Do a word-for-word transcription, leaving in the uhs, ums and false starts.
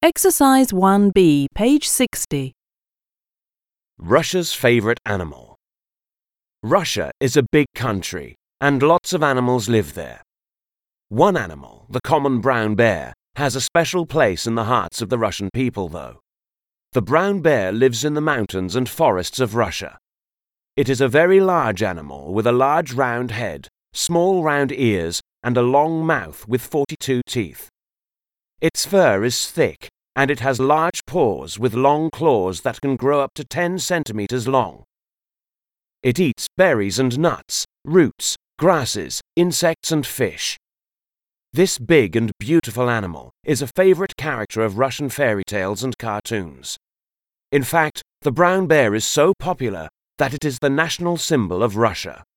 Exercise one B, page sixty. Russia's favorite animal. Russia is a big country, and lots of animals live there. One animal, the common brown bear, has a special place in the hearts of the Russian people, though. The brown bear lives in the mountains and forests of Russia. It is a very large animal with a large round head, small round ears, and a long mouth with forty-two teeth. Its fur is thick, and it has large paws with long claws that can grow up to ten centimeters long. It eats berries and nuts, roots, grasses, insects and fish. This big and beautiful animal is a favorite character of Russian fairy tales and cartoons. In fact, the brown bear is so popular that it is the national symbol of Russia.